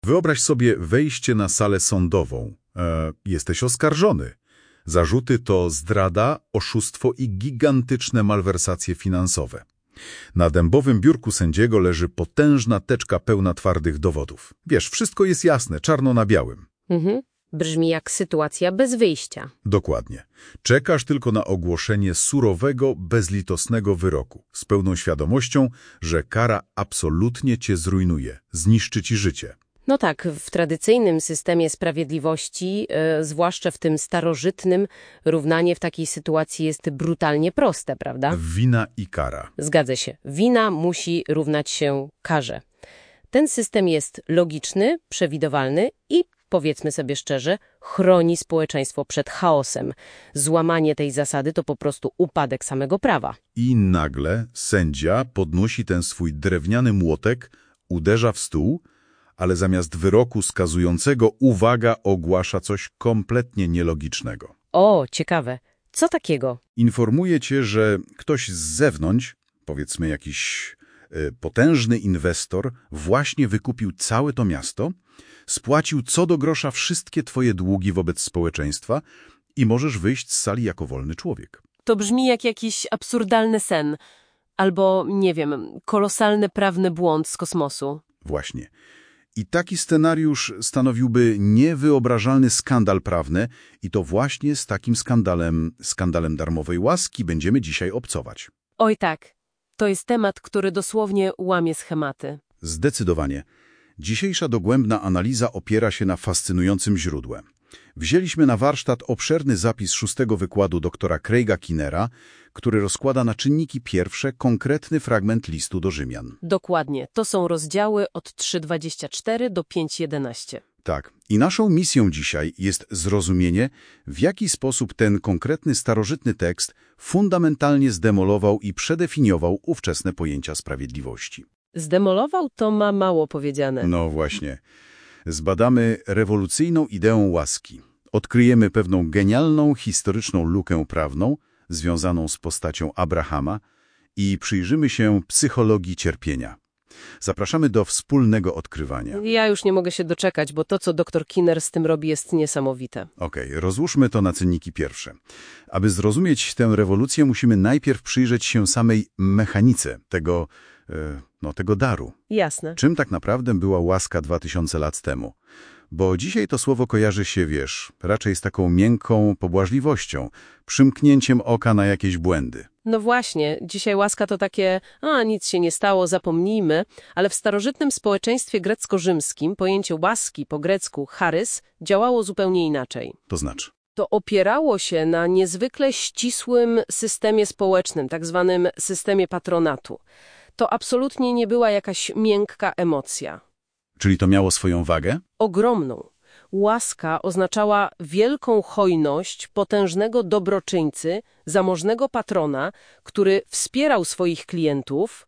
Wyobraź sobie wejście na salę sądową. Jesteś oskarżony. Zarzuty to zdrada, oszustwo i gigantyczne malwersacje finansowe. Na dębowym biurku sędziego leży potężna teczka pełna twardych dowodów. Wiesz, wszystko jest jasne, czarno na białym. Brzmi jak sytuacja bez wyjścia. Dokładnie. Czekasz tylko na ogłoszenie surowego, bezlitosnego wyroku, z pełną świadomością, że kara absolutnie cię zrujnuje, zniszczy ci życie. No tak, w tradycyjnym systemie sprawiedliwości, zwłaszcza w tym starożytnym, równanie w takiej sytuacji jest brutalnie proste, prawda? Wina i kara. Zgadza się. Wina musi równać się karze. Ten system jest logiczny, przewidywalny i, powiedzmy sobie szczerze, chroni społeczeństwo przed chaosem. Złamanie tej zasady to po prostu upadek samego prawa. I nagle sędzia podnosi ten swój drewniany młotek, uderza w stół, ale zamiast wyroku skazującego, uwaga, ogłasza coś kompletnie nielogicznego. O, ciekawe. Co takiego? Informuje cię, że ktoś z zewnątrz, powiedzmy jakiś potężny inwestor, właśnie wykupił całe to miasto, spłacił co do grosza wszystkie twoje długi wobec społeczeństwa i możesz wyjść z sali jako wolny człowiek. To brzmi jak jakiś absurdalny sen. Albo, nie wiem, kolosalny prawny błąd z kosmosu. Właśnie. I taki scenariusz stanowiłby niewyobrażalny skandal prawny i to właśnie z takim skandalem darmowej łaski będziemy dzisiaj obcować. Oj tak, to jest temat, który dosłownie łamie schematy. Zdecydowanie. Dzisiejsza dogłębna analiza opiera się na fascynującym źródłem. Wzięliśmy na warsztat obszerny zapis 6. wykładu doktora Craiga Kinnera, który rozkłada na czynniki pierwsze konkretny fragment listu do Rzymian. Dokładnie, to są rozdziały od 3:24 do 5:11. Tak. I naszą misją dzisiaj jest zrozumienie, w jaki sposób ten konkretny starożytny tekst fundamentalnie zdemolował i przedefiniował ówczesne pojęcia sprawiedliwości. Zdemolował to ma mało powiedziane. No właśnie. Zbadamy rewolucyjną ideę łaski. Odkryjemy pewną genialną, historyczną lukę prawną związaną z postacią Abrahama i przyjrzymy się psychologii cierpienia. Zapraszamy do wspólnego odkrywania. Ja już nie mogę się doczekać, bo to, co dr Kinner z tym robi, jest niesamowite. Okej, rozłóżmy to na czynniki pierwsze. Aby zrozumieć tę rewolucję, musimy najpierw przyjrzeć się samej mechanice tego daru. Jasne. Czym tak naprawdę była łaska 2000 lat temu? Bo dzisiaj to słowo kojarzy się, raczej z taką miękką pobłażliwością, przymknięciem oka na jakieś błędy. No właśnie, dzisiaj łaska to takie, nic się nie stało, zapomnijmy, ale w starożytnym społeczeństwie grecko-rzymskim pojęcie łaski, po grecku charis, działało zupełnie inaczej. To znaczy? To opierało się na niezwykle ścisłym systemie społecznym, tak zwanym systemie patronatu. To absolutnie nie była jakaś miękka emocja. Czyli to miało swoją wagę? Ogromną. Łaska oznaczała wielką hojność potężnego dobroczyńcy, zamożnego patrona, który wspierał swoich klientów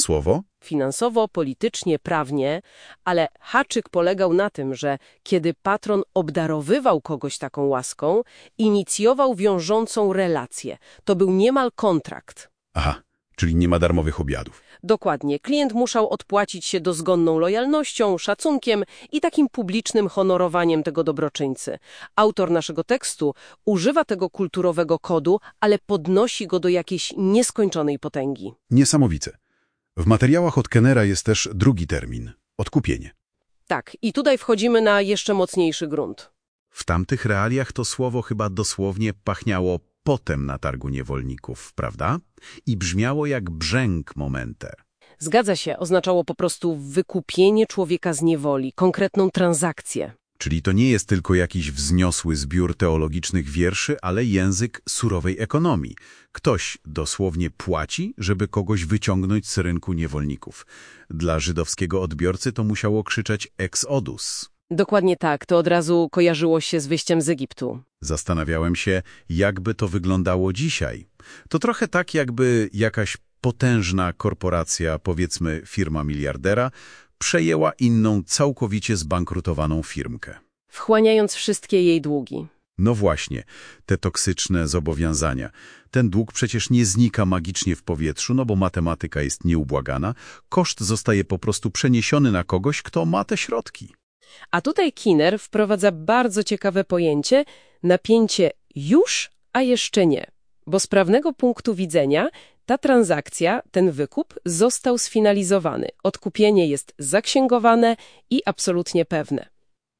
Finansowo? politycznie, prawnie, ale haczyk polegał na tym, że kiedy patron obdarowywał kogoś taką łaską, inicjował wiążącą relację. To był niemal kontrakt. Aha, czyli nie ma darmowych obiadów. Dokładnie. Klient musiał odpłacić się dozgonną lojalnością, szacunkiem i takim publicznym honorowaniem tego dobroczyńcy. Autor naszego tekstu używa tego kulturowego kodu, ale podnosi go do jakiejś nieskończonej potęgi. Niesamowite. W materiałach od Kinnera jest też drugi termin – odkupienie. Tak, i tutaj wchodzimy na jeszcze mocniejszy grunt. W tamtych realiach to słowo chyba dosłownie pachniało potem na targu niewolników, prawda? I brzmiało jak brzęk momenter. Zgadza się, oznaczało po prostu wykupienie człowieka z niewoli, konkretną transakcję. Czyli to nie jest tylko jakiś wzniosły zbiór teologicznych wierszy, ale język surowej ekonomii. Ktoś dosłownie płaci, żeby kogoś wyciągnąć z rynku niewolników. Dla żydowskiego odbiorcy to musiało krzyczeć Exodus. Dokładnie tak, to od razu kojarzyło się z wyjściem z Egiptu. Zastanawiałem się, jakby to wyglądało dzisiaj. To trochę tak, jakby jakaś potężna korporacja, powiedzmy firma miliardera, przejęła inną, całkowicie zbankrutowaną firmkę. Wchłaniając wszystkie jej długi. No właśnie, te toksyczne zobowiązania. Ten dług przecież nie znika magicznie w powietrzu, no bo matematyka jest nieubłagana. Koszt zostaje po prostu przeniesiony na kogoś, kto ma te środki. A tutaj Kinner wprowadza bardzo ciekawe pojęcie napięcie już, a jeszcze nie. Bo z prawnego punktu widzenia ta transakcja, ten wykup został sfinalizowany. Odkupienie jest zaksięgowane i absolutnie pewne.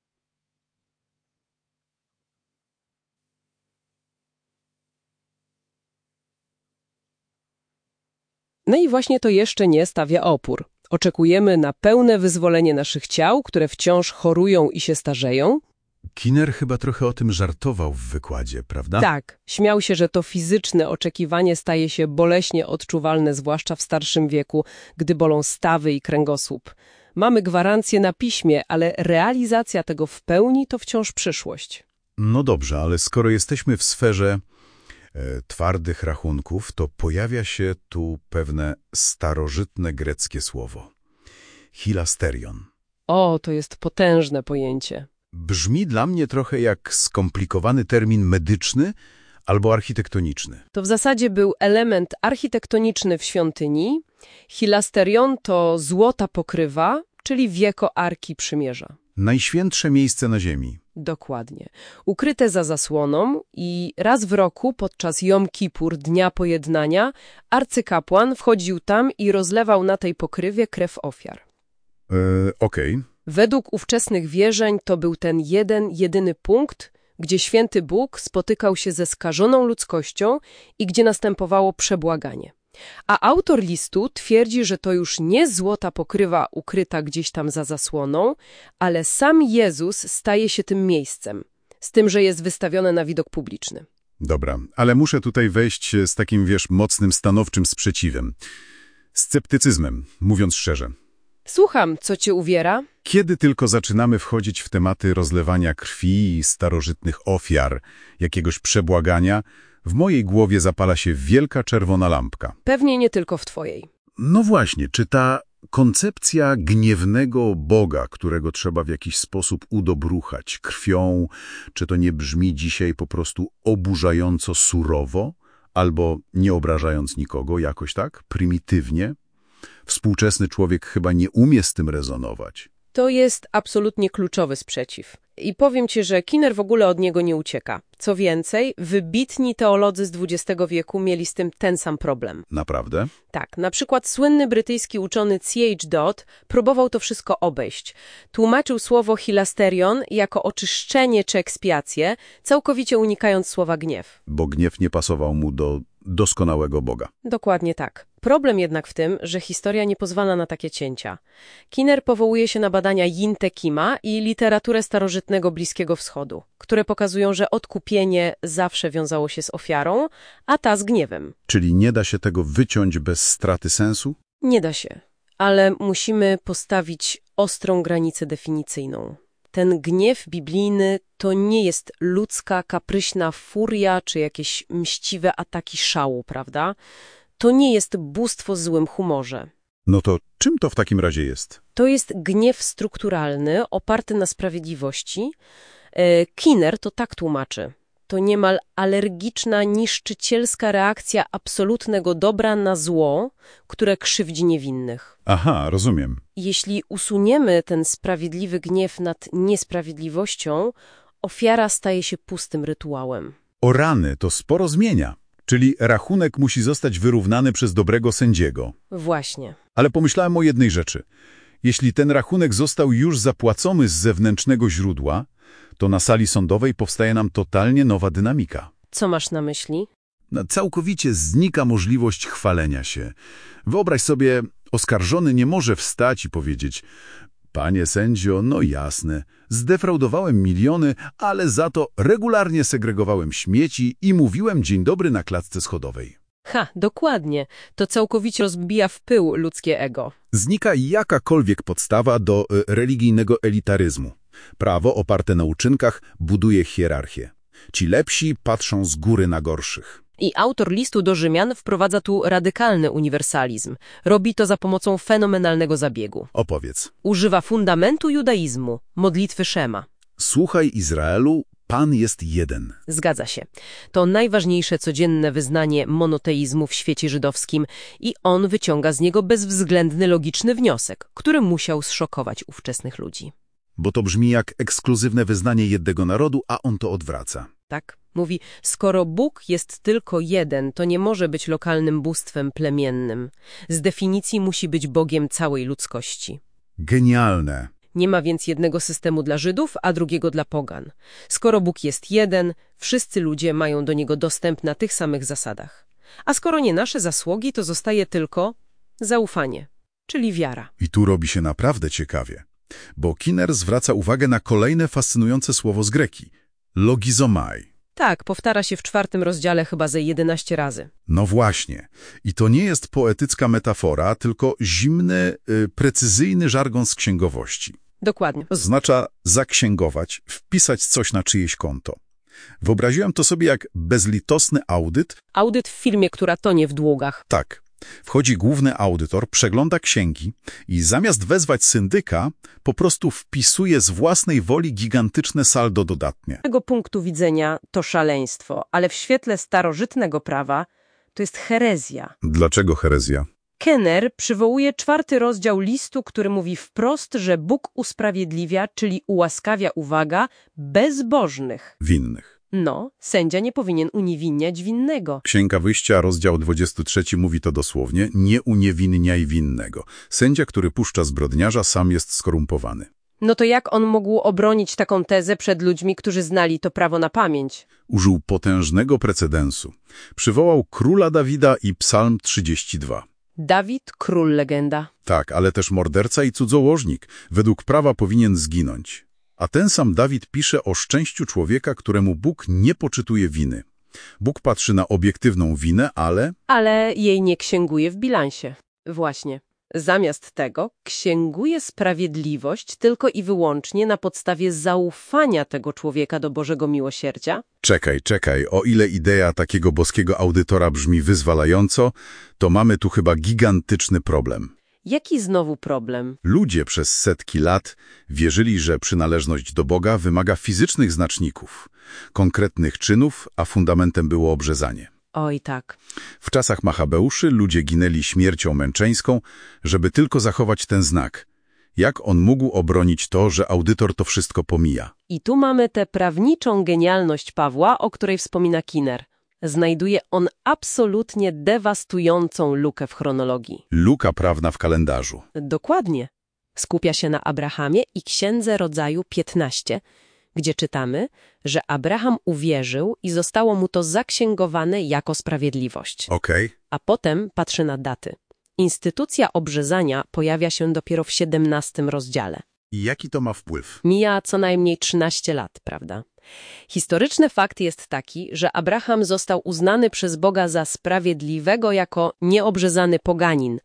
No i właśnie to jeszcze nie stawia opór. Oczekujemy na pełne wyzwolenie naszych ciał, które wciąż chorują i się starzeją. Kinner chyba trochę o tym żartował w wykładzie, prawda? Tak, śmiał się, że to fizyczne oczekiwanie staje się boleśnie odczuwalne, zwłaszcza w starszym wieku, gdy bolą stawy i kręgosłup. Mamy gwarancję na piśmie, ale realizacja tego w pełni to wciąż przyszłość. No dobrze, ale skoro jesteśmy w sferze twardych rachunków, to pojawia się tu pewne starożytne greckie słowo. Hilasterion. O, to jest potężne pojęcie. Brzmi dla mnie trochę jak skomplikowany termin medyczny albo architektoniczny. To w zasadzie był element architektoniczny w świątyni. Hilasterion to złota pokrywa, czyli wieko Arki Przymierza. Najświętsze miejsce na ziemi. Dokładnie. Ukryte za zasłoną i raz w roku podczas Jom Kippur, Dnia Pojednania, arcykapłan wchodził tam i rozlewał na tej pokrywie krew ofiar. Okej. Według ówczesnych wierzeń to był ten jedyny punkt, gdzie święty Bóg spotykał się ze skażoną ludzkością i gdzie następowało przebłaganie. A autor listu twierdzi, że to już nie złota pokrywa ukryta gdzieś tam za zasłoną, ale sam Jezus staje się tym miejscem, z tym, że jest wystawione na widok publiczny. Dobra, ale muszę tutaj wejść z takim, mocnym, stanowczym sprzeciwem. Sceptycyzmem, mówiąc szczerze. Słucham, co cię uwiera? Kiedy tylko zaczynamy wchodzić w tematy rozlewania krwi i starożytnych ofiar, jakiegoś przebłagania, w mojej głowie zapala się wielka czerwona lampka. Pewnie nie tylko w twojej. No właśnie, czy ta koncepcja gniewnego Boga, którego trzeba w jakiś sposób udobruchać krwią, czy to nie brzmi dzisiaj po prostu oburzająco surowo, albo nie obrażając nikogo, jakoś tak, prymitywnie? Współczesny człowiek chyba nie umie z tym rezonować. To jest absolutnie kluczowy sprzeciw. I powiem ci, że Kinner w ogóle od niego nie ucieka. Co więcej, wybitni teolodzy z XX wieku mieli z tym ten sam problem. Naprawdę? Tak, na przykład słynny brytyjski uczony C.H. Dodd próbował to wszystko obejść. Tłumaczył słowo hilasterion jako oczyszczenie czy ekspiację, całkowicie unikając słowa gniew. Bo gniew nie pasował mu do doskonałego Boga. Dokładnie tak. Problem jednak w tym, że historia nie pozwala na takie cięcia. Kinner powołuje się na badania Jinte Kima i literaturę starożytnego Bliskiego Wschodu, które pokazują, że odkupienie zawsze wiązało się z ofiarą, a ta z gniewem. Czyli nie da się tego wyciąć bez straty sensu? Nie da się, ale musimy postawić ostrą granicę definicyjną. Ten gniew biblijny to nie jest ludzka, kapryśna furia czy jakieś mściwe ataki szału, prawda? To nie jest bóstwo z złym humorze. No to czym to w takim razie jest? To jest gniew strukturalny, oparty na sprawiedliwości. Kinner to tak tłumaczy. To niemal alergiczna, niszczycielska reakcja absolutnego dobra na zło, które krzywdzi niewinnych. Aha, rozumiem. Jeśli usuniemy ten sprawiedliwy gniew nad niesprawiedliwością, ofiara staje się pustym rytuałem. O rany, to sporo zmienia. Czyli rachunek musi zostać wyrównany przez dobrego sędziego. Właśnie. Ale pomyślałem o jednej rzeczy. Jeśli ten rachunek został już zapłacony z zewnętrznego źródła, to na sali sądowej powstaje nam totalnie nowa dynamika. Co masz na myśli? Całkowicie znika możliwość chwalenia się. Wyobraź sobie, oskarżony nie może wstać i powiedzieć: panie sędzio, no jasne, zdefraudowałem miliony, ale za to regularnie segregowałem śmieci i mówiłem dzień dobry na klatce schodowej. Dokładnie. To całkowicie rozbija w pył ludzkie ego. Znika jakakolwiek podstawa do religijnego elitaryzmu. Prawo oparte na uczynkach buduje hierarchię. Ci lepsi patrzą z góry na gorszych. I autor listu do Rzymian wprowadza tu radykalny uniwersalizm. Robi to za pomocą fenomenalnego zabiegu. Opowiedz. Używa fundamentu judaizmu, modlitwy Szema. Słuchaj Izraelu, Pan jest jeden. Zgadza się. To najważniejsze codzienne wyznanie monoteizmu w świecie żydowskim i on wyciąga z niego bezwzględny logiczny wniosek, który musiał zszokować ówczesnych ludzi. bo to brzmi jak ekskluzywne wyznanie jednego narodu, a on to odwraca. Tak? Mówi, skoro Bóg jest tylko jeden, to nie może być lokalnym bóstwem plemiennym. Z definicji musi być Bogiem całej ludzkości. Genialne. Nie ma więc jednego systemu dla Żydów, a drugiego dla pogan. Skoro Bóg jest jeden, wszyscy ludzie mają do Niego dostęp na tych samych zasadach. A skoro nie nasze zasługi, to zostaje tylko zaufanie, czyli wiara. I tu robi się naprawdę ciekawie, bo Kinner zwraca uwagę na kolejne fascynujące słowo z greki – logizomai. Tak, powtarza się w 4 rozdziale chyba ze 11 razy. No właśnie. I to nie jest poetycka metafora, tylko zimny, precyzyjny żargon z księgowości. Dokładnie. Oznacza zaksięgować, wpisać coś na czyjeś konto. Wyobraziłem to sobie jak bezlitosny audyt. Audyt w firmie, która tonie w długach. Tak. Wchodzi główny audytor, przegląda księgi i zamiast wezwać syndyka, po prostu wpisuje z własnej woli gigantyczne saldo dodatnie. Z tego punktu widzenia to szaleństwo, ale w świetle starożytnego prawa to jest herezja. Dlaczego herezja? Kenner przywołuje 4 rozdział listu, który mówi wprost, że Bóg usprawiedliwia, czyli ułaskawia, uwaga, bezbożnych. Winnych. No, sędzia nie powinien uniewinniać winnego. Księga Wyjścia, rozdział 23 mówi to dosłownie, nie uniewinniaj winnego. Sędzia, który puszcza zbrodniarza, sam jest skorumpowany. No to jak on mógł obronić taką tezę przed ludźmi, którzy znali to prawo na pamięć? Użył potężnego precedensu. Przywołał króla Dawida i Psalm 32. Dawid, król legenda. Tak, ale też morderca i cudzołożnik. Według prawa powinien zginąć. A ten sam Dawid pisze o szczęściu człowieka, któremu Bóg nie poczytuje winy. Bóg patrzy na obiektywną winę, Ale jej nie księguje w bilansie. Właśnie. Zamiast tego księguje sprawiedliwość tylko i wyłącznie na podstawie zaufania tego człowieka do Bożego miłosierdzia. Czekaj, o ile idea takiego boskiego audytora brzmi wyzwalająco, to mamy tu chyba gigantyczny problem. Jaki znowu problem? Ludzie przez setki lat wierzyli, że przynależność do Boga wymaga fizycznych znaczników, konkretnych czynów, a fundamentem było obrzezanie. Oj tak. W czasach Machabeuszy ludzie ginęli śmiercią męczeńską, żeby tylko zachować ten znak. Jak on mógł obronić to, że audytor to wszystko pomija? I tu mamy tę prawniczą genialność Pawła, o której wspomina Kinner. Znajduje on absolutnie dewastującą lukę w chronologii. Luka prawna w kalendarzu. Dokładnie. Skupia się na Abrahamie i Księdze Rodzaju 15, gdzie czytamy, że Abraham uwierzył i zostało mu to zaksięgowane jako sprawiedliwość. Okej. A potem patrzy na daty. Instytucja obrzezania pojawia się dopiero w 17 rozdziale. I jaki to ma wpływ? Mija co najmniej 13 lat, prawda? Historyczny fakt jest taki, że Abraham został uznany przez Boga za sprawiedliwego jako nieobrzezany poganin.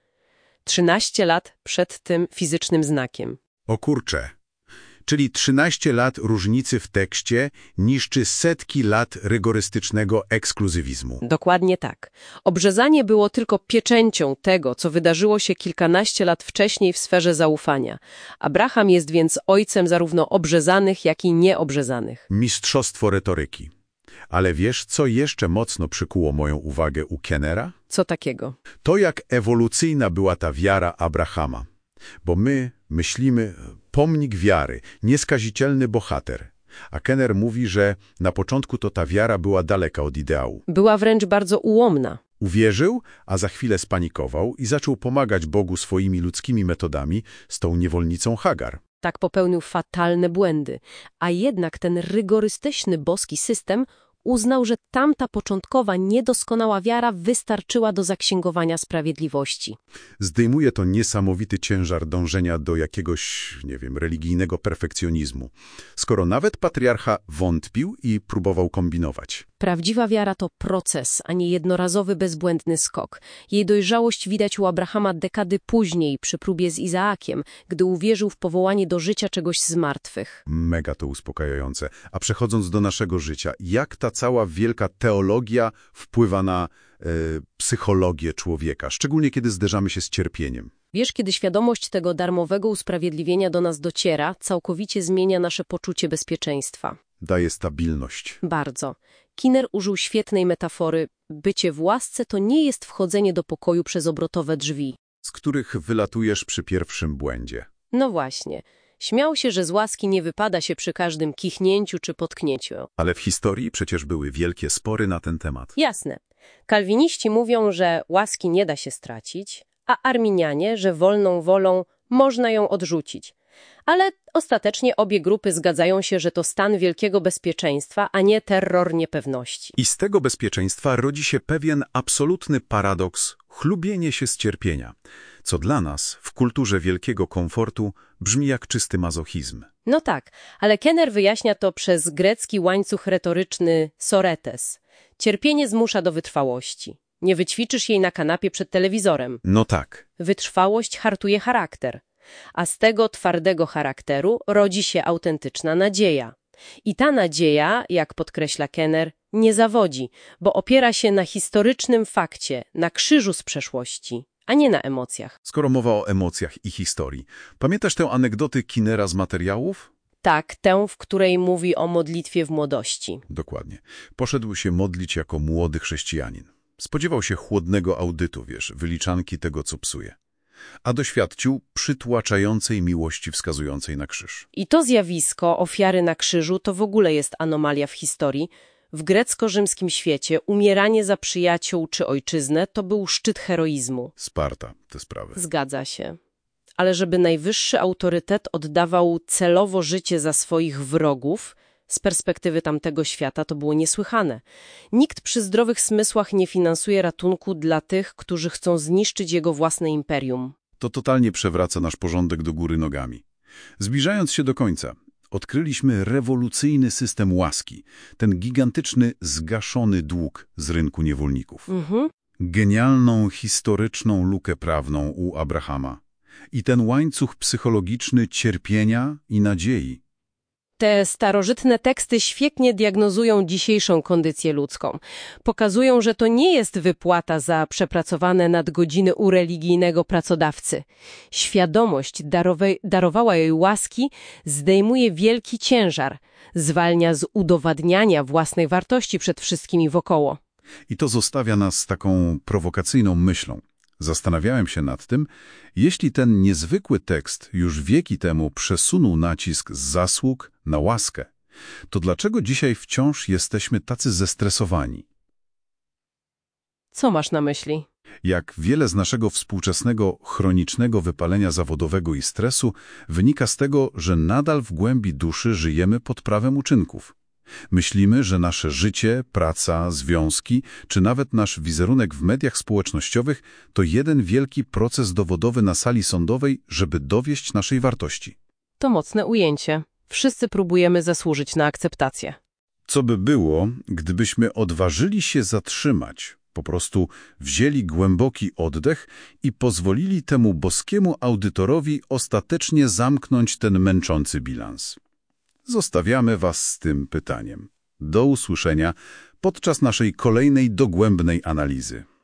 13 lat przed tym fizycznym znakiem. O kurcze. Czyli 13 lat różnicy w tekście niszczy setki lat rygorystycznego ekskluzywizmu. Dokładnie tak. Obrzezanie było tylko pieczęcią tego, co wydarzyło się kilkanaście lat wcześniej w sferze zaufania. Abraham jest więc ojcem zarówno obrzezanych, jak i nieobrzezanych. Mistrzostwo retoryki. Ale wiesz, co jeszcze mocno przykuło moją uwagę u Kennera? Co takiego? To, jak ewolucyjna była ta wiara Abrahama. Bo my myślimy, pomnik wiary, nieskazitelny bohater. A Kenner mówi, że na początku to ta wiara była daleka od ideału. Była wręcz bardzo ułomna. Uwierzył, a za chwilę spanikował i zaczął pomagać Bogu swoimi ludzkimi metodami z tą niewolnicą Hagar. Tak popełnił fatalne błędy. A jednak ten rygorystyczny boski system uznał, że tamta początkowa, niedoskonała wiara wystarczyła do zaksięgowania sprawiedliwości. Zdejmuje to niesamowity ciężar dążenia do jakiegoś, religijnego perfekcjonizmu. Skoro nawet patriarcha wątpił i próbował kombinować. Prawdziwa wiara to proces, a nie jednorazowy, bezbłędny skok. Jej dojrzałość widać u Abrahama dekady później, przy próbie z Izaakiem, gdy uwierzył w powołanie do życia czegoś z martwych. Mega to uspokajające. A przechodząc do naszego życia, jak ta cała wielka teologia wpływa na psychologię człowieka, szczególnie kiedy zderzamy się z cierpieniem? Wiesz, kiedy świadomość tego darmowego usprawiedliwienia do nas dociera, całkowicie zmienia nasze poczucie bezpieczeństwa. Daje stabilność. Bardzo. Kinner użył świetnej metafory. Bycie w łasce to nie jest wchodzenie do pokoju przez obrotowe drzwi. Z których wylatujesz przy pierwszym błędzie. No właśnie. Śmiał się, że z łaski nie wypada się przy każdym kichnięciu czy potknięciu. Ale w historii przecież były wielkie spory na ten temat. Jasne. Kalwiniści mówią, że łaski nie da się stracić, a arminianie, że wolną wolą można ją odrzucić. Ale ostatecznie obie grupy zgadzają się, że to stan wielkiego bezpieczeństwa, a nie terror niepewności. I z tego bezpieczeństwa rodzi się pewien absolutny paradoks, chlubienie się z cierpienia, co dla nas w kulturze wielkiego komfortu brzmi jak czysty mazochizm. No tak, ale Kenner wyjaśnia to przez grecki łańcuch retoryczny soretes. Cierpienie zmusza do wytrwałości. Nie wyćwiczysz jej na kanapie przed telewizorem. No tak. Wytrwałość hartuje charakter. A z tego twardego charakteru rodzi się autentyczna nadzieja. I ta nadzieja, jak podkreśla Kenner, nie zawodzi, bo opiera się na historycznym fakcie, na krzyżu z przeszłości, a nie na emocjach. Skoro mowa o emocjach i historii, pamiętasz tę anegdotę Kinnera z materiałów? Tak, tę, w której mówi o modlitwie w młodości. Dokładnie. Poszedł się modlić jako młody chrześcijanin. Spodziewał się chłodnego audytu, wyliczanki tego, co psuje. A doświadczył przytłaczającej miłości wskazującej na krzyż. I to zjawisko ofiary na krzyżu to w ogóle jest anomalia w historii. W grecko-rzymskim świecie umieranie za przyjaciół czy ojczyznę to był szczyt heroizmu. Sparta, te sprawy. Zgadza się. Ale żeby najwyższy autorytet oddawał celowo życie za swoich wrogów, z perspektywy tamtego świata to było niesłychane. Nikt przy zdrowych zmysłach nie finansuje ratunku dla tych, którzy chcą zniszczyć jego własne imperium. To totalnie przewraca nasz porządek do góry nogami. Zbliżając się do końca, odkryliśmy rewolucyjny system łaski, ten gigantyczny, zgaszony dług z rynku niewolników. Genialną, historyczną lukę prawną u Abrahama i ten łańcuch psychologiczny cierpienia i nadziei. Te starożytne teksty świetnie diagnozują dzisiejszą kondycję ludzką. Pokazują, że to nie jest wypłata za przepracowane nadgodziny u religijnego pracodawcy. Świadomość darowała jej łaski zdejmuje wielki ciężar, zwalnia z udowadniania własnej wartości przed wszystkimi wokoło. I to zostawia nas z taką prowokacyjną myślą. Zastanawiałem się nad tym, jeśli ten niezwykły tekst już wieki temu przesunął nacisk z zasług na łaskę, to dlaczego dzisiaj wciąż jesteśmy tacy zestresowani? Co masz na myśli? Jak wiele z naszego współczesnego chronicznego wypalenia zawodowego i stresu wynika z tego, że nadal w głębi duszy żyjemy pod prawem uczynków. Myślimy, że nasze życie, praca, związki, czy nawet nasz wizerunek w mediach społecznościowych to jeden wielki proces dowodowy na sali sądowej, żeby dowieść naszej wartości. To mocne ujęcie. Wszyscy próbujemy zasłużyć na akceptację. Co by było, gdybyśmy odważyli się zatrzymać, po prostu wzięli głęboki oddech i pozwolili temu boskiemu audytorowi ostatecznie zamknąć ten męczący bilans? Zostawiamy Was z tym pytaniem. Do usłyszenia podczas naszej kolejnej dogłębnej analizy.